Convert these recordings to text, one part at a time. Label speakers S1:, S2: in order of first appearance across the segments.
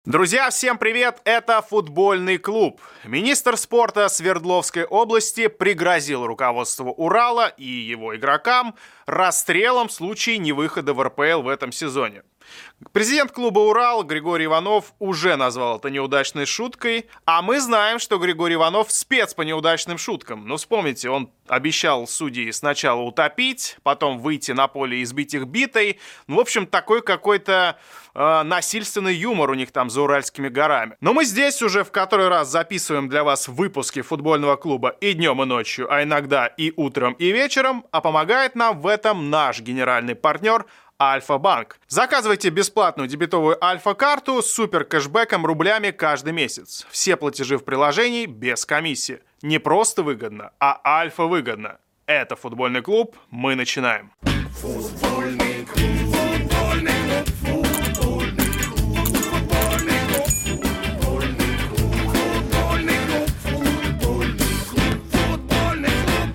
S1: Друзья, всем привет! Это футбольный клуб. Министр спорта Свердловской области пригрозил руководству Урала и его игрокам расстрелом в случае невыхода в РПЛ в этом сезоне. Президент клуба «Урал» Григорий Иванов уже назвал это неудачной шуткой, а мы знаем, что Григорий Иванов спец по неудачным шуткам. Ну, вспомните, он обещал судей сначала утопить, потом выйти на поле и избить их битой. Ну, в общем, такой какой-то насильственный юмор у них там за Уральскими горами. Но мы здесь уже в который раз записываем для вас выпуски футбольного клуба и днем, и ночью, а иногда и утром, и вечером, а помогает нам в этом наш генеральный партнер Альфа-банк. Заказывайте бесплатную дебетовую Альфа-карту с супер кэшбэком рублями каждый месяц. Все платежи в приложении без комиссии. Не просто выгодно, а альфа-выгодно. Это футбольный клуб, мы начинаем.
S2: Футбольный клуб, футбольный клуб, футбольный клуб, футбольный клуб, футбольный клуб, футбольный клуб, футбольный клуб.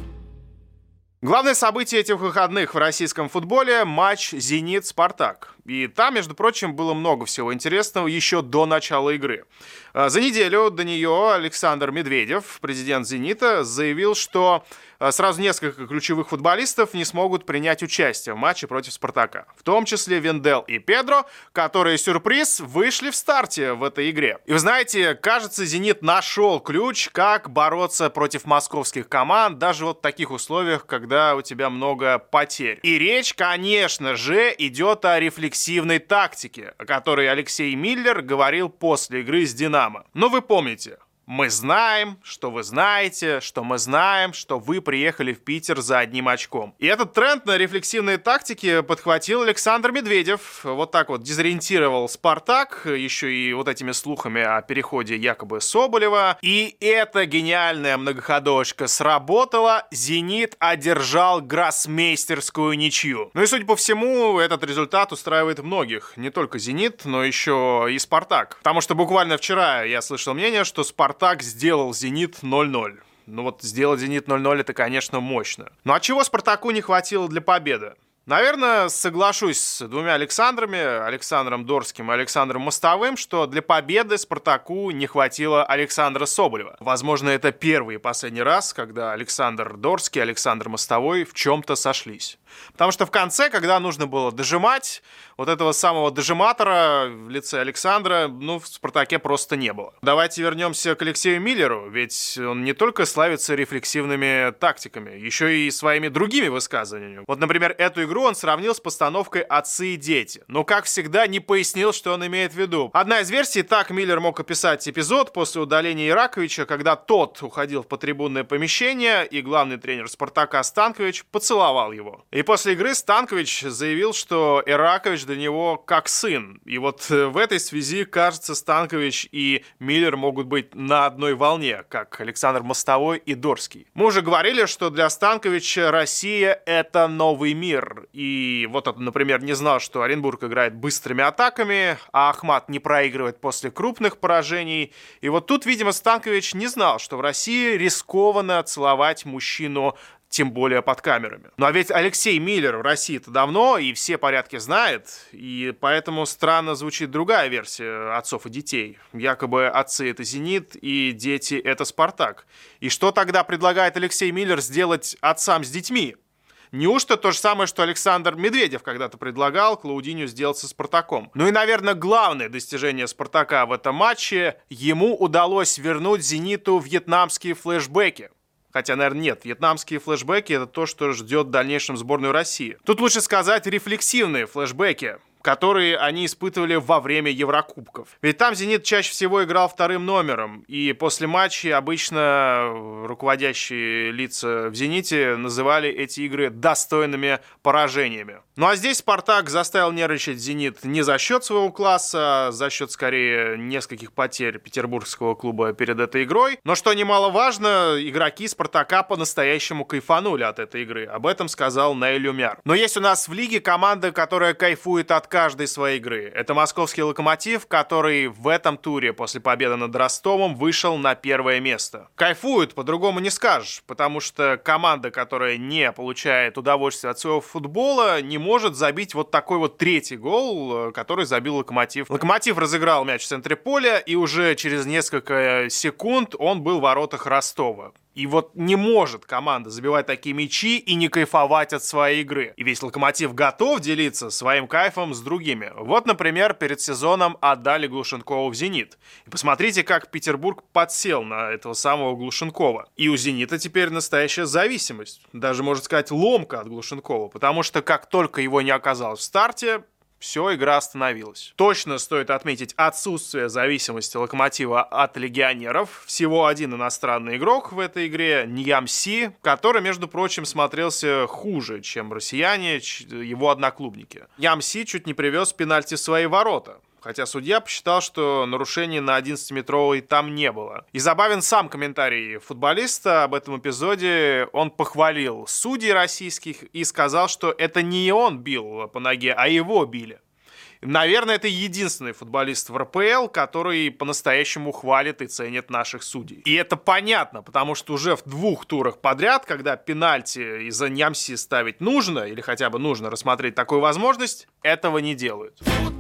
S1: Главное событие этих выходных в российском футболе – матч «Зенит-Спартак». И там, между прочим, было много всего интересного еще до начала игры. За неделю до нее Александр Медведев, президент «Зенита», заявил, что сразу несколько ключевых футболистов не смогут принять участие в матче против «Спартака». В том числе Вендел и Педро, которые, сюрприз, вышли в старте в этой игре. И вы знаете, кажется, «Зенит» нашел ключ, как бороться против московских команд, даже вот в таких условиях, когда у тебя много потерь. И речь, конечно же, идет о рефлексивной тактике, о которой Алексей Миллер говорил после игры с «Динамо». Ну, вы помните. Мы знаем, что вы знаете, что мы знаем, что вы приехали в Питер за одним очком. И этот тренд на рефлексивные тактики подхватил Александр Медведев. Вот так вот дезориентировал «Спартак», еще и вот этими слухами о переходе якобы Соболева. И эта гениальная многоходовочка сработала. «Зенит» одержал гроссмейстерскую ничью. Ну и, судя по всему, этот результат устраивает многих. Не только «Зенит», но еще и «Спартак». Потому что буквально вчера я слышал мнение, что «Спартак» сделал «Зенит» 0-0. Ну вот сделать «Зенит» 0-0 это, конечно, мощно. Ну а чего «Спартаку» не хватило для победы? Наверное, соглашусь с двумя Александрами, Александром Дорским и Александром Мостовым, что для победы «Спартаку» не хватило Александра Соболева. Возможно, это первый и последний раз, когда Александр Дорский и Александр Мостовой в чем-то сошлись. Потому что в конце, когда нужно было дожимать, вот этого самого дожиматора в лице Александра, в «Спартаке» просто не было. Давайте вернемся к Алексею Миллеру, ведь он не только славится рефлексивными тактиками, еще и своими другими высказываниями. Вот, например, эту игру он сравнил с постановкой «Отцы и дети». Но, как всегда, не пояснил, что он имеет в виду. Одна из версий, так Миллер мог описать эпизод после удаления Ираковича, когда тот уходил в потрибунное помещение, и главный тренер «Спартака» Станкович поцеловал его. И после игры Станкович заявил, что Иракович для него как сын. И вот в этой связи, кажется, Станкович и Миллер могут быть на одной волне, как Александр Мостовой и Дорский. Мы уже говорили, что для Станковича Россия — это новый мир. И вот он, например, не знал, что Оренбург играет быстрыми атаками, а Ахмат не проигрывает после крупных поражений. И вот тут, видимо, Станкович не знал, что в России рискованно целовать мужчину, тем более под камерами. Ну а ведь Алексей Миллер в России-то давно и все порядки знает, и поэтому странно звучит другая версия отцов и детей. Якобы отцы — это «Зенит», и дети — это «Спартак». И что тогда предлагает Алексей Миллер сделать отцам с детьми? Неужто то же самое, что Александр Медведев когда-то предлагал Клаудинью сделать со «Спартаком»? Ну и, наверное, главное достижение «Спартака» в этом матче — ему удалось вернуть «Зениту» вьетнамские флешбеки. Хотя, наверное, нет, вьетнамские флешбеки — это то, что ждет в дальнейшем сборную России. Тут лучше сказать рефлексивные флешбеки, которые они испытывали во время Еврокубков. Ведь там «Зенит» чаще всего играл вторым номером, и после матчей обычно руководящие лица в «Зените» называли эти игры достойными поражениями. Ну а здесь «Спартак» заставил нервничать «Зенит» не за счет своего класса, а за счет, скорее, нескольких потерь петербургского клуба перед этой игрой. Но, что немаловажно, игроки «Спартака» по-настоящему кайфанули от этой игры. Об этом сказал Наиль Умяр. Но есть у нас в лиге команда, которая кайфует от каждой своей игры. Это московский «Локомотив», который в этом туре после победы над Ростовом вышел на первое место. Кайфуют, по-другому не скажешь, потому что команда, которая не получает удовольствие от своего футбола, не может забить вот такой вот третий гол, который забил «Локомотив». «Локомотив» разыграл мяч в центре поля, и уже через несколько секунд он был в воротах Ростова. И вот не может команда забивать такие мячи и не кайфовать от своей игры. И весь «Локомотив» готов делиться своим кайфом с другими. Вот, например, перед сезоном отдали Глушенкова в «Зенит». И посмотрите, как Петербург подсел на этого самого Глушенкова. И у «Зенита» теперь настоящая зависимость. Даже, можно сказать, ломка от Глушенкова. Потому что как только его не оказалось в старте, все, игра остановилась. Точно стоит отметить отсутствие зависимости «Локомотива» от легионеров. Всего один иностранный игрок в этой игре, Ньямси, который, между прочим, смотрелся хуже, чем россияне, его одноклубники. Ньямси чуть не привез пенальти в свои ворота. Хотя судья посчитал, что нарушений на 11-метровой там не было. И забавен сам комментарий футболиста об этом эпизоде. Он похвалил судей российских и сказал, что это не он бил по ноге, а его били. Наверное, это единственный футболист в РПЛ, который по-настоящему хвалит и ценит наших судей. И это понятно, потому что уже в 2 турах подряд, когда пенальти из-за Ньямси ставить нужно, или хотя бы нужно рассмотреть такую возможность, этого не делают.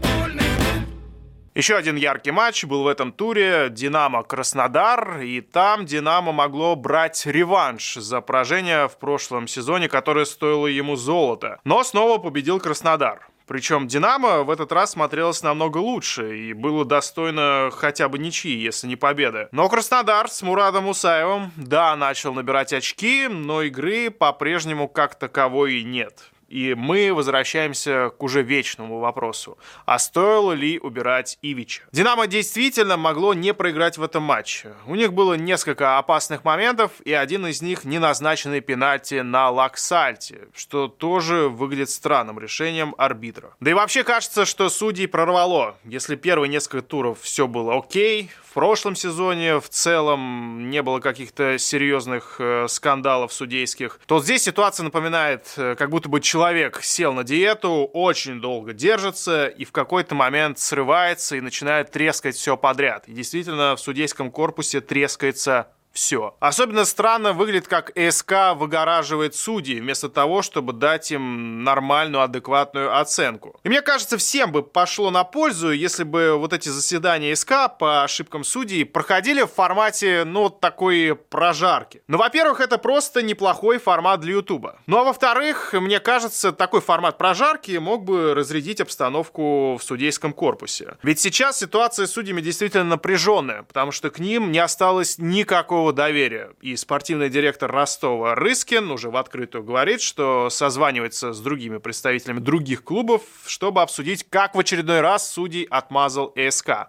S1: Еще один яркий матч был в этом туре. «Динамо-Краснодар». И там «Динамо» могло брать реванш за поражение в прошлом сезоне, которое стоило ему золота. Но снова победил «Краснодар». Причем «Динамо» в этот раз смотрелось намного лучше и было достойно хотя бы ничьи, если не победы. Но «Краснодар» с Мурадом Мусаевым, да, начал набирать очки, но игры по-прежнему как таковой нет. И мы возвращаемся к уже вечному вопросу. А стоило ли убирать Ивича? «Динамо» действительно могло не проиграть в этом матче. У них было несколько опасных моментов, и один из них неназначенный пенальти на Лаксальте, что тоже выглядит странным решением арбитра. Да и вообще кажется, что судей прорвало. Если первые несколько туров все было окей, в прошлом сезоне в целом не было каких-то серьезных скандалов судейских, то здесь ситуация напоминает, как будто бы человек сел на диету, очень долго держится и в какой-то момент срывается и начинает трескать все подряд. И действительно в судейском корпусе трескается все. Особенно странно выглядит, как СК выгораживает судей, вместо того, чтобы дать им нормальную, адекватную оценку. И мне кажется, всем бы пошло на пользу, если бы вот эти заседания СК по ошибкам судей проходили в формате, ну, такой прожарки. Ну, во-первых, это просто неплохой формат для Ютуба. Ну, а во-вторых, мне кажется, такой формат прожарки мог бы разрядить обстановку в судейском корпусе. Ведь сейчас ситуация с судьями действительно напряженная, потому что к ним не осталось никакого доверия. И спортивный директор Ростова Рыскин уже в открытую говорит, что созванивается с другими представителями других клубов, чтобы обсудить, как в очередной раз судей отмазал СК.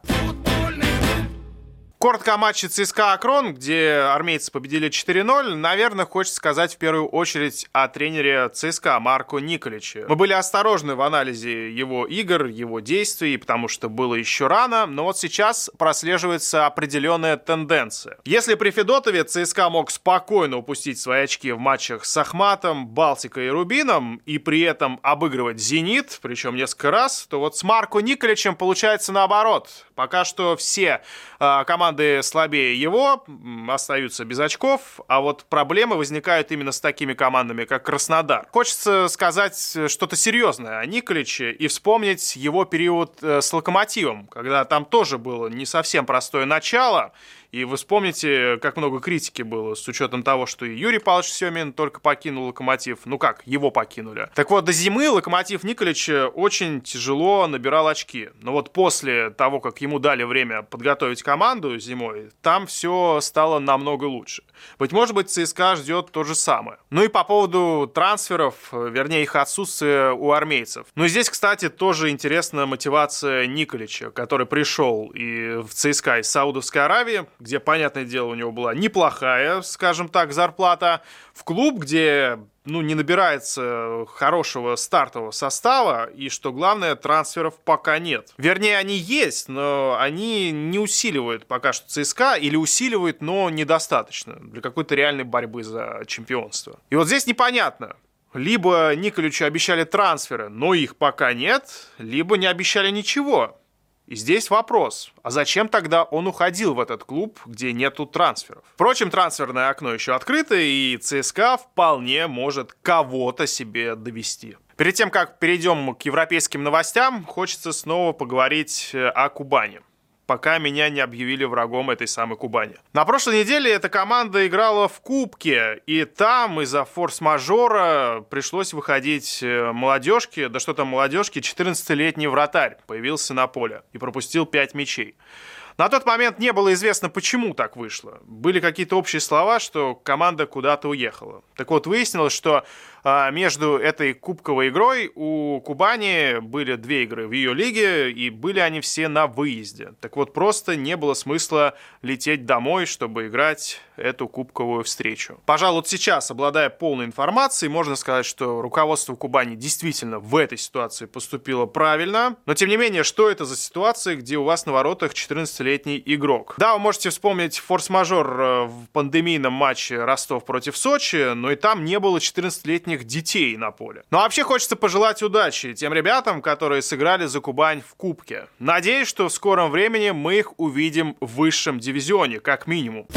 S1: Коротко о матче ЦСКА Акрон, где армейцы победили 4-0, наверное, хочется сказать в первую очередь о тренере ЦСКА Марко Николиче. Мы были осторожны в анализе его игр, его действий, потому что было еще рано, но вот сейчас прослеживается определенная тенденция. Если при Федотове ЦСКА мог спокойно упустить свои очки в матчах с Ахматом, Балтикой и Рубином и при этом обыгрывать «Зенит», причем несколько раз, то вот с Марко Николичем получается наоборот. Пока что все команды слабее его остаются без очков, а вот проблемы возникают именно с такими командами, как Краснодар. Хочется сказать что-то серьезное о Николиче и вспомнить его период с Локомотивом, когда там тоже было не совсем простое начало. И вы вспомните, как много критики было, с учетом того, что и Юрий Павлович Семин только покинул Локомотив. Ну как, его покинули. Так вот, до зимы Локомотив Николича очень тяжело набирал очки. Но вот после того, как ему дали время подготовить команду зимой, там все стало намного лучше. Быть может, ЦСКА ждет то же самое. Ну и по поводу трансферов, вернее их отсутствия у армейцев. Ну здесь, кстати, тоже интересна мотивация Николича, который пришел и в ЦСКА из Саудовской Аравии, где, понятное дело, у него была неплохая, скажем так, зарплата, в клуб, где, не набирается хорошего стартового состава, и, что главное, трансферов пока нет. Вернее, они есть, но они не усиливают пока что ЦСКА, или усиливают, но недостаточно для какой-то реальной борьбы за чемпионство. И вот здесь непонятно, Либо Николичу обещали трансферы, но их пока нет, либо не обещали ничего. И здесь вопрос, а зачем тогда он уходил в этот клуб, где нету трансферов? Впрочем, трансферное окно еще открыто, и ЦСКА вполне может кого-то себе довести. Перед тем, как перейдем к европейским новостям, хочется снова поговорить о Кубани, пока меня не объявили врагом этой самой Кубани. На прошлой неделе эта команда играла в Кубке, и там из-за форс-мажора пришлось выходить молодежке, да что там молодежке, 14-летний вратарь появился на поле и пропустил 5 мячей. На тот момент не было известно, почему так вышло. Были какие-то общие слова, что команда куда-то уехала. Так вот, выяснилось, что между этой кубковой игрой у Кубани были 2 игры в ее лиге, и были они все на выезде. Так вот, просто не было смысла лететь домой, чтобы играть эту кубковую встречу. Пожалуй, вот сейчас, обладая полной информацией, можно сказать, что руководство Кубани действительно в этой ситуации поступило правильно. Но, тем не менее, что это за ситуация, где у вас на воротах 14-летний игрок? Да, вы можете вспомнить форс-мажор в пандемийном матче Ростов против Сочи, но и там не было 14-летних детей на поле. Но вообще хочется пожелать удачи тем ребятам, которые сыграли за Кубань в Кубке. Надеюсь, что в скором времени мы их увидим в высшем дивизионе, как минимум.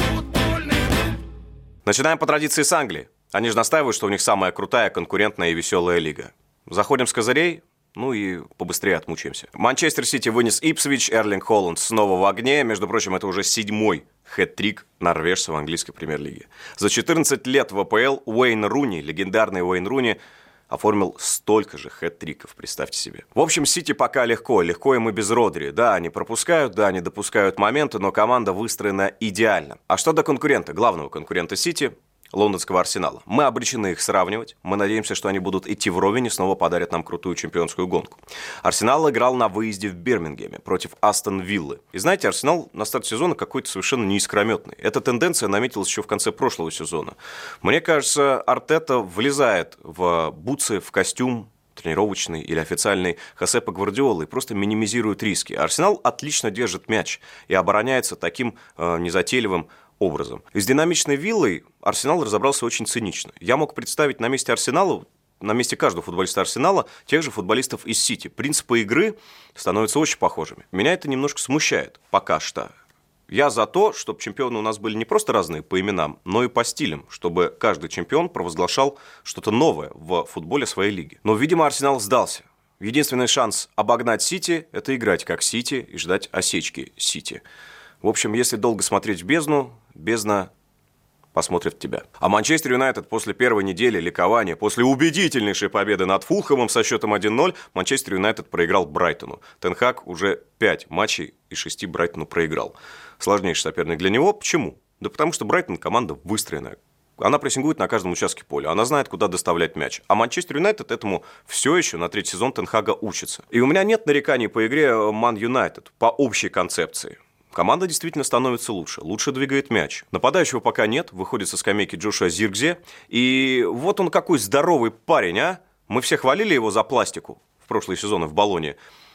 S3: Начинаем по традиции с Англии. Они же настаивают, что у них самая крутая, конкурентная и веселая лига. Заходим с козырей, ну и побыстрее отмучаемся. Манчестер Сити вынес Ипсвич, Эрлинг Холланд снова в огне. Между прочим, это уже 7-й хэт-трик норвежца в английской премьер-лиге. За 14 лет в АПЛ Уэйн Руни, легендарный Уэйн Руни, оформил столько же хэт-триков, представьте себе. В общем, Сити пока легко им и без Родри. Да, они пропускают, да, они допускают моменты, но команда выстроена идеально. А что до конкурента, главного конкурента Сити, лондонского Арсенала? Мы обречены их сравнивать. Мы надеемся, что они будут идти вровень и снова подарят нам крутую чемпионскую гонку. Арсенал играл на выезде в Бирмингеме против Астон Виллы. И знаете, Арсенал на старте сезона какой-то совершенно неискрометный. Эта тенденция наметилась еще в конце прошлого сезона. Мне кажется, Артета влезает в бутсы, в костюм тренировочный или официальный Хосепа Гвардиолы и просто минимизирует риски. Арсенал отлично держит мяч и обороняется таким незатейливым образом. С динамичной Виллой Арсенал разобрался очень цинично. Я мог представить на месте Арсенала, на месте каждого футболиста Арсенала, тех же футболистов из Сити. Принципы игры становятся очень похожими. Меня это немножко смущает пока что. Я за то, чтобы чемпионы у нас были не просто разные по именам, но и по стилям, чтобы каждый чемпион провозглашал что-то новое в футболе своей лиги. Но, видимо, Арсенал сдался. Единственный шанс обогнать Сити – это играть как Сити и ждать осечки Сити. В общем, если долго смотреть в бездну, бездна посмотрит в тебя. А Манчестер Юнайтед после первой недели ликования, после убедительнейшей победы над Фулхэмом со счетом 1-0, Манчестер Юнайтед проиграл Брайтону. Тен Хаг уже 5 матчей из 6 Брайтону проиграл. Сложнейший соперник для него. Почему? Да потому что Брайтон команда выстроенная. Она прессингует на каждом участке поля. Она знает, куда доставлять мяч. А Манчестер Юнайтед этому все еще на 3-й сезон Тен Хага учится. И у меня нет нареканий по игре Ман Юнайтед по общей концепции. Команда действительно становится лучше двигает мяч. Нападающего пока нет, выходит со скамейки Джошуа Зиркзе. И вот он какой здоровый парень, а? Мы все хвалили его за пластику в прошлые сезоны в Болонье.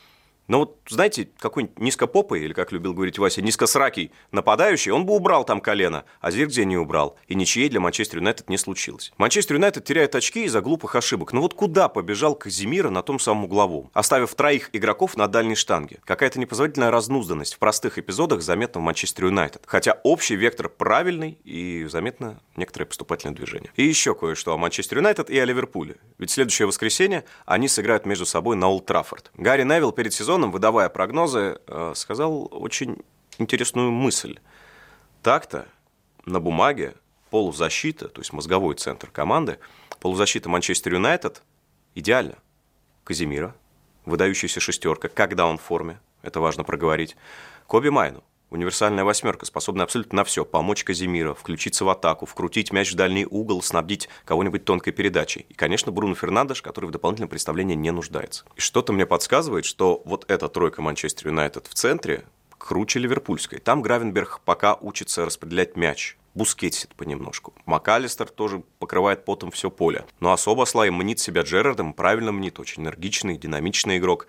S3: Но вот, знаете, какой-нибудь низкопопый, или, как любил говорить Вася, низкосракий нападающий, он бы убрал там колено, а Зиркзе не убрал. И ничьей для Манчестер Юнайтед не случилось. Манчестер Юнайтед теряет очки из-за глупых ошибок. Но вот куда побежал Казимиро на том самом угловом, оставив 3 игроков на дальней штанге? Какая-то непозволительная разнузданность в простых эпизодах заметна в Манчестер Юнайтед. Хотя общий вектор правильный и заметно некоторое поступательное движение. И еще кое-что о Манчестер Юнайтед и о Ливерпуле. Ведь в следующее воскресенье они сыграют между собой на Олд Траффорд. Гарри Невилл перед сезоном, выдавая прогнозы, сказал очень интересную мысль. Так-то на бумаге полузащита, то есть мозговой центр команды, полузащита Манчестер Юнайтед идеально. Казимиро, выдающаяся шестерка, когда он в форме, это важно проговорить. Коби Майну, универсальная 8, способная абсолютно на все. Помочь Казимиро, включиться в атаку, вкрутить мяч в дальний угол, снабдить кого-нибудь тонкой передачей. И, конечно, Бруно Фернандеш, который в дополнительном представлении не нуждается. И что-то мне подсказывает, что вот эта тройка Манчестер Юнайтед в центре круче ливерпульской. Там Гравенберг пока учится распределять мяч. Бускетсит понемножку. МакАлистер тоже покрывает потом все поле. Но особо слай мнит себя Джерардом, правильно мнит, очень энергичный, динамичный игрок.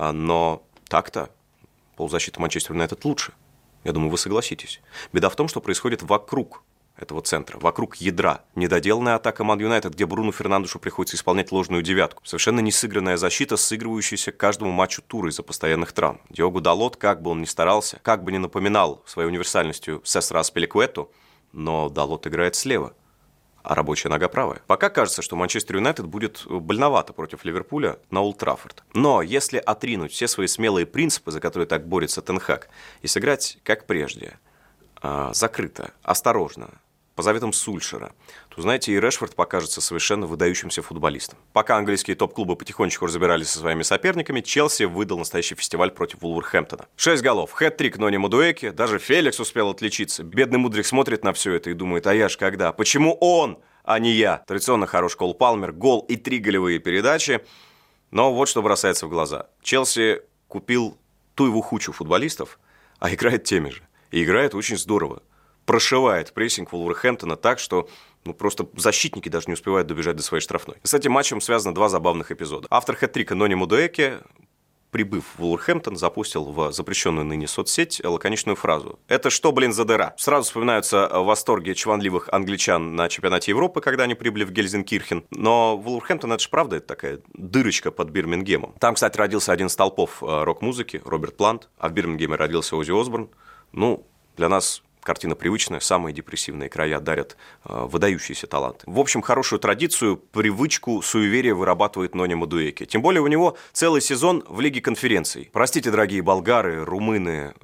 S3: Но так-то полузащита Манчестер Юнайтед лучше. Я думаю, вы согласитесь. Беда в том, что происходит вокруг этого центра, вокруг ядра. Недоделанная атака Ман Юнайтед, где Бруно Фернандешу приходится исполнять ложную девятку. Совершенно не сыгранная защита, сыгрывающаяся к каждому матчу тура из-за постоянных травм. Диого Далот, как бы он ни старался, как бы ни напоминал своей универсальностью Сесара Аспиликуэту, но Далот играет слева, а рабочая нога правая. Пока кажется, что Манчестер Юнайтед будет больновато против Ливерпуля на Олд Траффорд. Но если отринуть все свои смелые принципы, за которые так борется Тен Хаг, и сыграть как прежде, закрыто, осторожно, по заветам Сульшера, то, знаете, и Решфорд покажется совершенно выдающимся футболистом. Пока английские топ-клубы потихонечку разбирались со своими соперниками, Челси выдал настоящий фестиваль против Вулверхэмптона. 6 голов, хэт-трик Нони Мадуэки, даже Феликс успел отличиться. Бедный Мудрик смотрит на все это и думает, а я ж когда? Почему он, а не я? Традиционно хорош Кол Палмер, гол и 3 голевые передачи. Но вот что бросается в глаза. Челси купил ту его хучу футболистов, а играет теми же. И играет очень здорово. Прошивает прессинг Вулверхэмптона так, что просто защитники даже не успевают добежать до своей штрафной. С этим матчем связано 2 забавных эпизода. Автор хэт-трика Нони Мадуэки, прибыв в Вулверхэмптон, запустил в запрещенную ныне соцсеть лаконичную фразу: «Это что, блин, за дыра?» Сразу вспоминаются восторги чванливых англичан на чемпионате Европы, когда они прибыли в Гельзенкирхен. Но Вулверхэмптон, это же правда, это такая дырочка под Бирмингемом. Там, кстати, родился один из столпов рок-музыки, Роберт Плант, а в Бирмингеме родился Оззи Осборн. Для нас картина привычная, самые депрессивные края дарят выдающиеся таланты. В общем, хорошую традицию, привычку, суеверие вырабатывает Нони Мадуэки. Тем более у него целый сезон в Лиге конференций. Простите, дорогие болгары, румыны,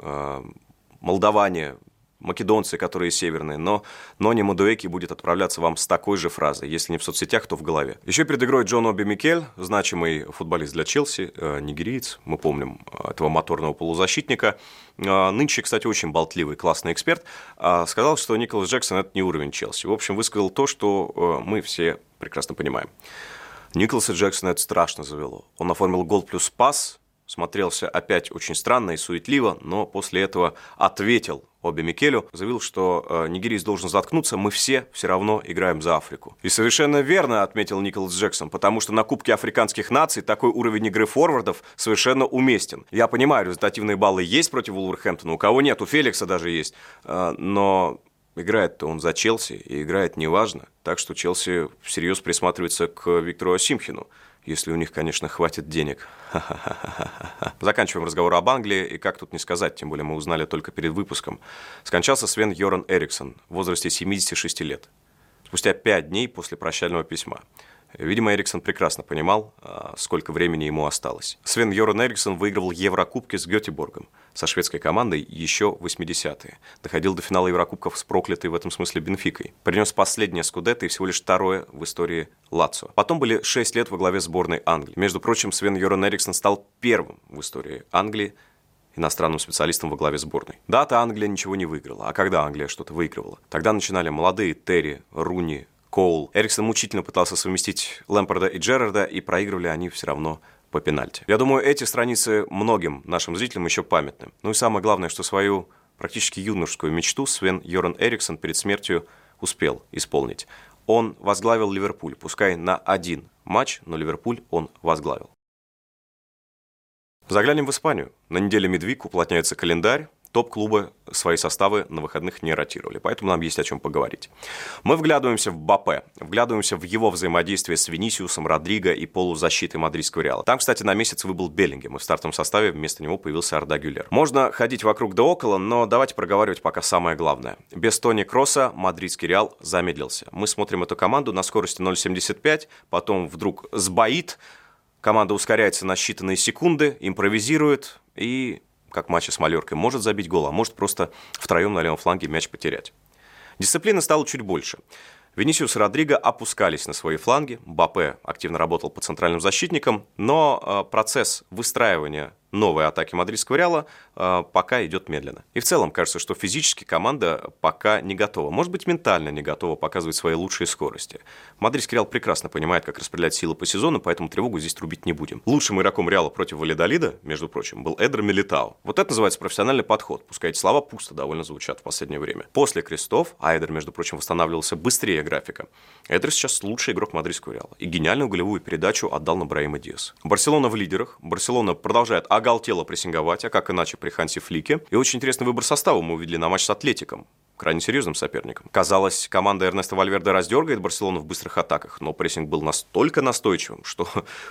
S3: молдаване, македонцы, которые северные, но Нони Мадуэки будет отправляться вам с такой же фразой, если не в соцсетях, то в голове. Еще перед игрой Джон Оби Микель, значимый футболист для Челси, нигериец, мы помним этого моторного полузащитника, нынче, кстати, очень болтливый, классный эксперт, сказал, что Николас Джексон – это не уровень Челси. В общем, высказал то, что мы все прекрасно понимаем. Николаса Джексона это страшно завело. Он оформил гол плюс пас, смотрелся опять очень странно и суетливо, но после этого ответил Оби Микелю, заявил, что нигериец должен заткнуться, мы все равно играем за Африку. И совершенно верно отметил Николас Джексон, потому что на Кубке африканских наций такой уровень игры форвардов совершенно уместен. Я понимаю, результативные баллы есть против Вулверхэмптона, у кого нет, у Феликса даже есть, но играет-то он за Челси, и играет неважно, так что Челси всерьез присматривается к Виктору Осимхену. Если у них, конечно, хватит денег. Заканчиваем разговор об Англии, и как тут не сказать, тем более мы узнали только перед выпуском. Скончался Свен Йоран Эриксон в возрасте 76 лет, спустя 5 дней после прощального письма. Видимо, Эриксон прекрасно понимал, сколько времени ему осталось. Свен Йоран Эриксон выигрывал Еврокубки с Гетеборгом, со шведской командой еще в 80-е. Доходил до финала Еврокубков с проклятой в этом смысле Бенфикой. Принес последнее скудетто и всего лишь 2-е в истории Лацио. Потом были 6 лет во главе сборной Англии. Между прочим, Свен Йоран Эриксон стал первым в истории Англии иностранным специалистом во главе сборной. Да-то Англия ничего не выиграла. А когда Англия что-то выигрывала? Тогда начинали молодые Терри, Руни, Коул. Эриксон мучительно пытался совместить Лэмпарда и Джерарда, и проигрывали они все равно по пенальти. Я думаю, эти страницы многим нашим зрителям еще памятны. Ну и самое главное, что свою практически юношескую мечту Свен Йоран Эриксон перед смертью успел исполнить. Он возглавил Ливерпуль, пускай на 1 матч, но Ливерпуль он возглавил. Заглянем в Испанию. На неделе Мидвик уплотняется календарь. Топ-клубы свои составы на выходных не ротировали, поэтому нам есть о чем поговорить. Мы вглядываемся в Мбаппе, вглядываемся в его взаимодействие с Винисиусом, Родриго и полузащитой мадридского Реала. Там, кстати, на месяц выбыл Беллингем, и в стартовом составе вместо него появился Арда Гюлер. Можно ходить вокруг да около, но давайте проговаривать пока самое главное. Без Тони Кросса мадридский Реал замедлился. Мы смотрим эту команду на скорости 0,75, потом вдруг сбоит, команда ускоряется на считанные секунды, импровизирует и, как в матче с Малоркой, может забить гол, а может просто втроем на левом фланге мяч потерять. Дисциплины стало чуть больше. Винисиус и Родриго опускались на свои фланги, Мбаппе активно работал по центральным защитникам, но процесс выстраивания новой атаки мадридского Реала пока идет медленно. И в целом кажется, что физически команда пока не готова. Может быть, ментально не готова показывать свои лучшие скорости. Мадридский Реал прекрасно понимает, как распределять силы по сезону, поэтому тревогу здесь трубить не будем. Лучшим игроком Реала против Вальядолида, между прочим, был Эдер Милитао. Вот это называется профессиональный подход. Пускай эти слова пусто довольно звучат в последнее время. После крестов, а Эдер, между прочим, восстанавливался быстрее графика, Эдер сейчас лучший игрок мадридского Реала. И гениальную голевую передачу отдал на Браима Диаса. Барселона в лидерах. Барселона продолжает оголтело прессинговать, а как иначе при Ханси Флике. И очень интересный выбор состава мы увидели на матч с Атлетиком. крайне серьезным соперником. Казалось, команда Эрнеста Вальверде раздергает Барселону в быстрых атаках, но прессинг был настолько настойчивым, что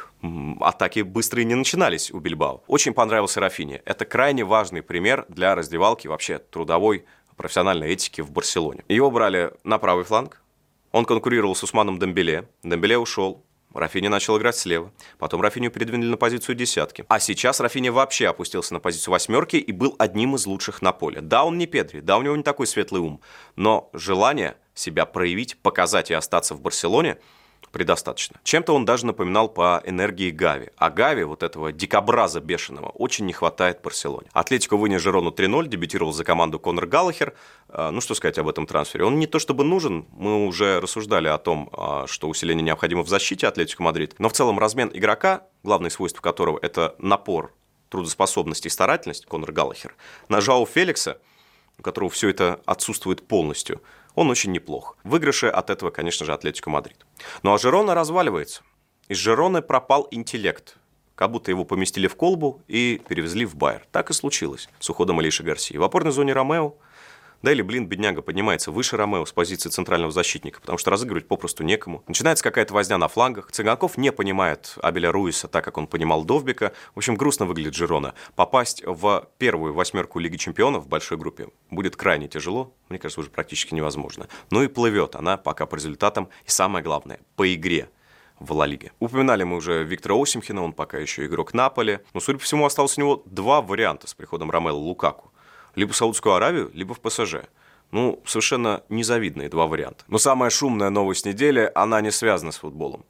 S3: атаки быстрые не начинались у Бильбао. Очень понравился Рафинья. Это крайне важный пример для раздевалки вообще трудовой профессиональной этики в Барселоне. Его брали на правый фланг, он конкурировал с Усманом Дембеле, Дембеле ушел. Рафинья начал играть слева. Потом Рафинью передвинули на позицию десятки. А сейчас Рафинья вообще опустился на позицию восьмерки и был одним из лучших на поле. Да, он не Педри, да, у него не такой светлый ум. Но желание себя проявить, показать и остаться в Барселоне предостаточно. Чем-то он даже напоминал по энергии Гави. А Гави, вот этого дикобраза бешеного, очень не хватает Барселоне. Атлетико вынес Жирону 3-0, дебютировал за команду Конор Галлахер. Ну, что сказать об этом трансфере? Он не то чтобы нужен, мы уже рассуждали о том, что усиление необходимо в защите Атлетико Мадрид. Но в целом размен игрока, главное свойство которого – это напор, трудоспособность и старательность, Конор Галлахер, на Жоау Феликса, у которого все это отсутствует полностью, он очень неплох. Выигрыши от этого, конечно же, Атлетико Мадрид. Ну а Жирона разваливается. Из Жироны пропал интеллект. Как будто его поместили в колбу и перевезли в Байер. Так и случилось с уходом Алиши Гарсии. В опорной зоне Ромео, да или, бедняга поднимается выше Ромео с позиции центрального защитника, потому что разыгрывать попросту некому. Начинается какая-то возня на флангах. Цыганков не понимает Абеля Руиса так, как он понимал Довбика. В общем, грустно выглядит Жирона. Попасть в первую восьмерку Лиги Чемпионов в большой группе будет крайне тяжело. Мне кажется, уже практически невозможно. Ну и плывет она пока по результатам и, самое главное, по игре в Ла Лиге. Упоминали мы уже Виктора Осимхена, он пока еще игрок Наполи. Но, судя по всему, осталось у него два варианта с приходом Ромело Лукаку. Либо в Саудовскую Аравию, либо в ПСЖ. Ну, совершенно незавидные два варианта. Но самая шумная новость недели, она не связана с футболом.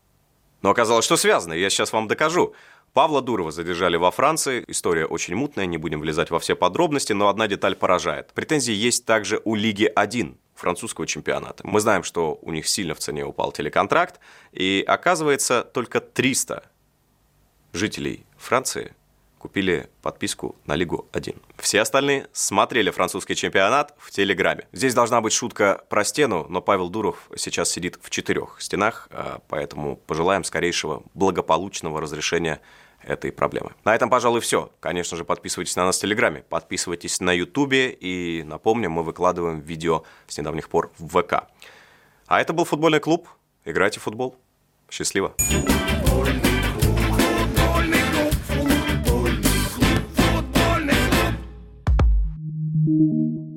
S3: Но оказалось, что связано, и я сейчас вам докажу. Павла Дурова задержали во Франции. История очень мутная, не будем влезать во все подробности, но одна деталь поражает. Претензии есть также у Лиги 1 французского чемпионата. Мы знаем, что у них сильно в цене упал телеконтракт, и оказывается, только 300 жителей Франции купили подписку на Лигу 1. Все остальные смотрели французский чемпионат в Телеграме. Здесь должна быть шутка про стену, но Павел Дуров сейчас сидит в 4 стенах, поэтому пожелаем скорейшего благополучного разрешения этой проблемы. На этом, пожалуй, все. Конечно же, подписывайтесь на нас в Телеграме, подписывайтесь на Ютубе, и, напомню, мы выкладываем видео с недавних пор в ВК. А это был футбольный клуб. Играйте в футбол. Счастливо.
S2: Футбольный клуб.